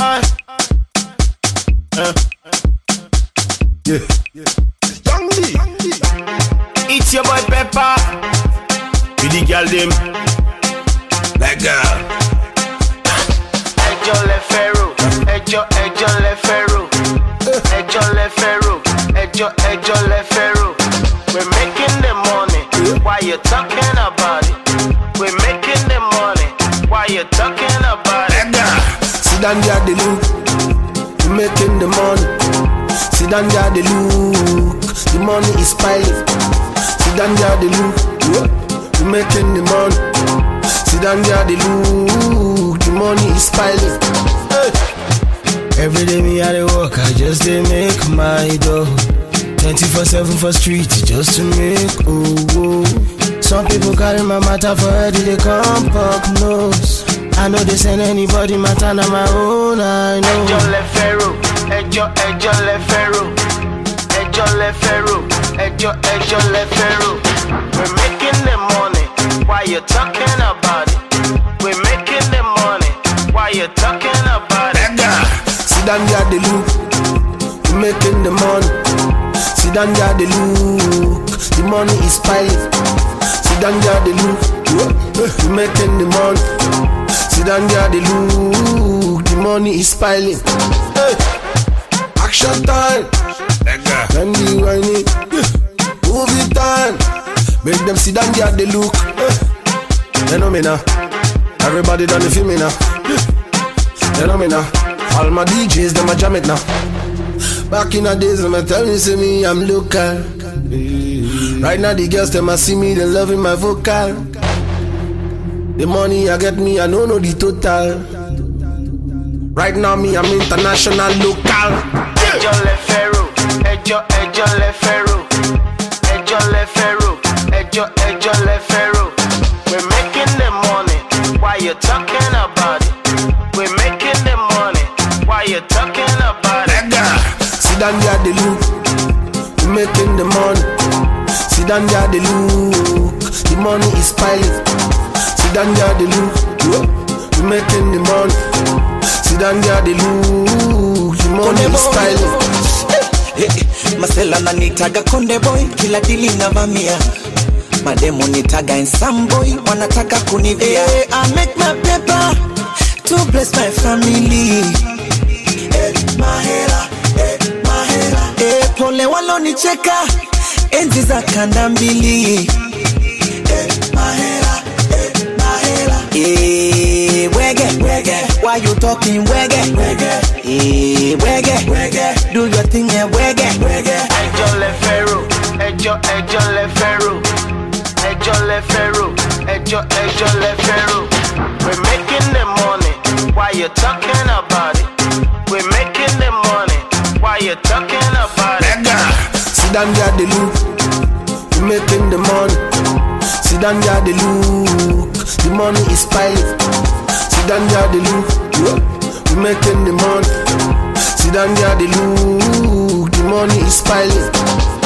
Yeah. Young D. It's your boy Pepper. With the girl them. Like girl. Ejo le ferro. Ejo le ferro. Ejo le ferro. Ejo le ferro. We're making the money. Why you talking about it? We're making the money. Why you talking about it? Like girl. Sit down there, the look. We're making the money. Sit down there, the look. The money is piling. Sit down there, the look. We're making the money. Sit down there, the look. The money is piling. Hey. Every day me at the work, I just dey make my dough. 24/7 for street, just to make oh. Some people carry my matter for head, they come pop nose. I know they send anybody matter, na my own, I know. Ejo le ferro. Ejo le ferro. Ejo le ferro. Ejo le ferro. We're making the money. Why you talking about it? We're making the money. Why you talking about it? Like girl. Sit down there, the look. We're making the money. Sit down there, the look. The money is piling. Sit down there, the look. We're making the money. Sit down there, the look. The money is piling. Hey. Action time. Like girl. When we whining, movie time. Make them sit down there, they look. You know me now. Everybody done the film me now. You know me now. All my DJs, them a jam it now. Back in the days, them a tell me, see me, I'm local. Right now, the girls, them a see me, they loving my vocal. The money I get me, I don't know the total. Right now, me, I'm international, local. Ejo le ferro. Ejo le ferro. Ejo le ferro. Ejo le ferro. We're making the money. Why you talking about it? We're making the money. Why you talking about it? Like girl. Sit down there, the look. We're making the money. Sit down there, the look. The money is piling. Sit down there, the look. We're making the money. Sit down there, the look. The money is piling. Masela na nitaga konde boy, kila dili na vamia. Mademo nitaga handsome boy, wanataka kunivia. I make my paper to bless my family. Mahela. Pole walonicheka, enzi za kanda mbili. Mahela. Wege, why you talking wege? Wege, do your thing and wege. Ejo le ferro. Ejo le ferro. Ejo le ferro. Ejo le ferro. We're making the money. Why you talking about it? We're making the money. Why you talking about it? Like girl. Sit down there, the look. We're making the money. Sit down there, the look. The money is piling. Sit down there, the look. We're making the money. Sit down there, the look. The money is piling.